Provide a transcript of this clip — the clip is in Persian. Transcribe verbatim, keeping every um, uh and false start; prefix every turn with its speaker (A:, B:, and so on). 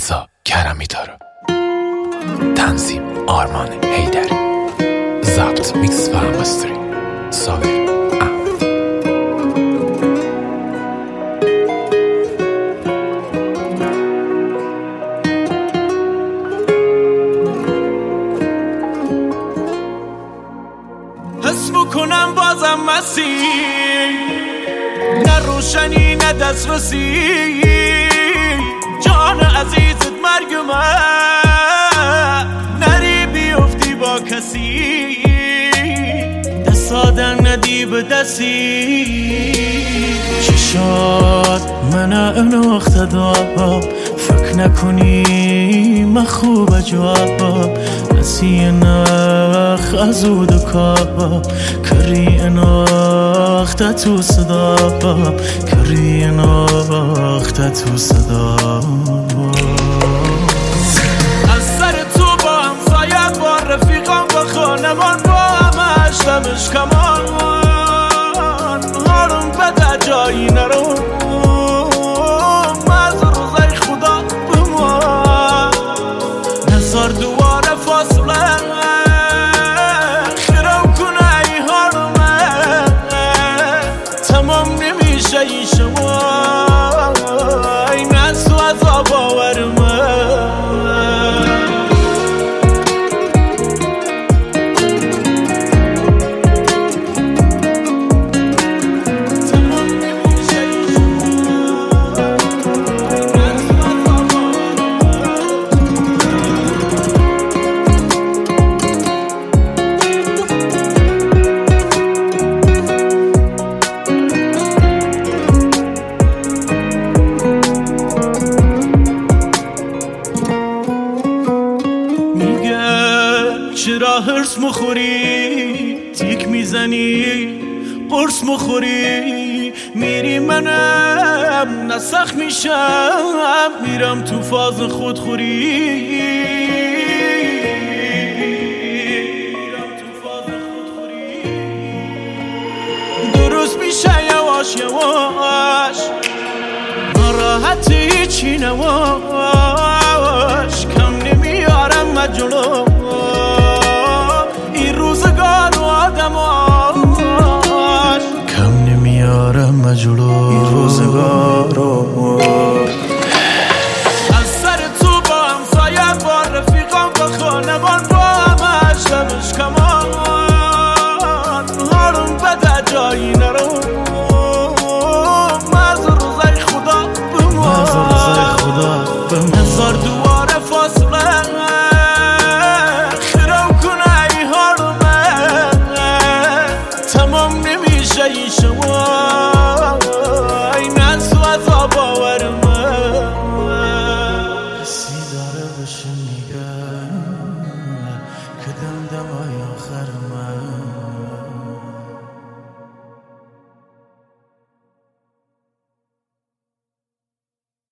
A: رضا کرمی داره. تنظیم آرمان حیدری. ضبط میکس و مستری صابر احمد.
B: حس میکنم بازم مسیر، نه روشنی نه دسترسی، جان عزیزت مرگ من، نری بیفتی با کسی، دست آدن ندی به دستی. چشات من اناخته دار، فکر نکنی من خوب جواب، نسی نخ از او دکاب، کری اناخته تو صدا، کری اناخته تو صدا. از سر تو با همسایت، با رفیقان، با خانمان، با همش دمش کمان، حالم بده جایی نرو، مز روزای خدا بمان، نزار دواره فاصله خیرم کنه ای حالمه، تمام نمیشه ای شما این از تو عذاب آورمه. چرا هرس مخوری، تیک میزنی، قرص مخوری، میری منم نسخ میشم، میرم تو فاز خودخوری، میرم تو فاز خودخوری. درست میشه یواش یواش، ناراحتی چی نواش،